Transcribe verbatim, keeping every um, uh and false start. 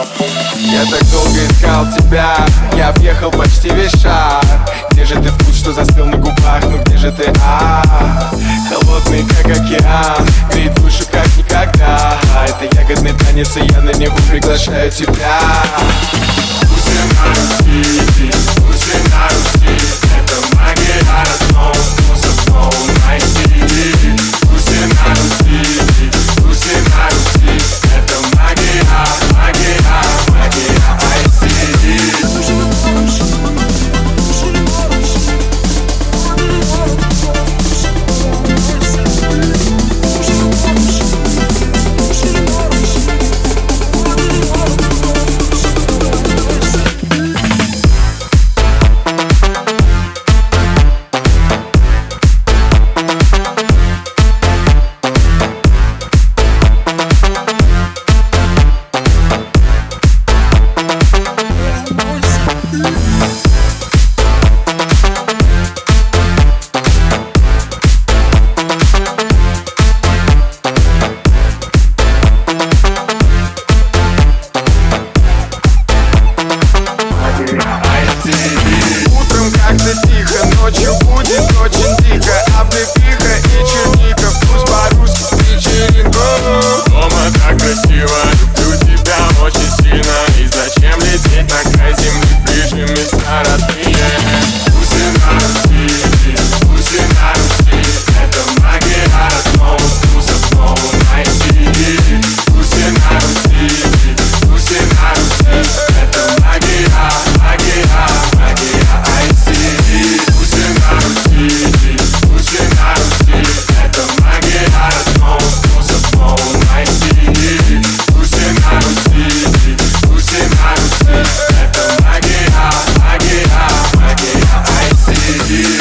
Я так долго искал тебя, я объехал почти весь шар. Где же ты, вкус, что застыл на губах? Ну где же ты, а, холодный, как океан, греет душу, как никогда. Это ягодный танец, и я на него приглашаю тебя. Руси, Руси на Руси, это магия родного способа найти. Руси на Руси, Руси на Руси, это магия, магия, магия ай си. Тихо, ночью будет очень дико. Облепиха и черника, вкус по-русски вечеринку. Дома так красиво, люблю тебя очень сильно. И зачем лететь на край земли, ближе места родные? Руси на Руси, Руси на Руси, это магия родного вкуса снова найти. Руси на Руси, Руси на Руси, это магия, магия, магия ай си. Руси на Руси, Руси на Руси, это магия родного вкуса снова найти. Руси на Руси, Руси на Руси, это магия, магия, магия ай си.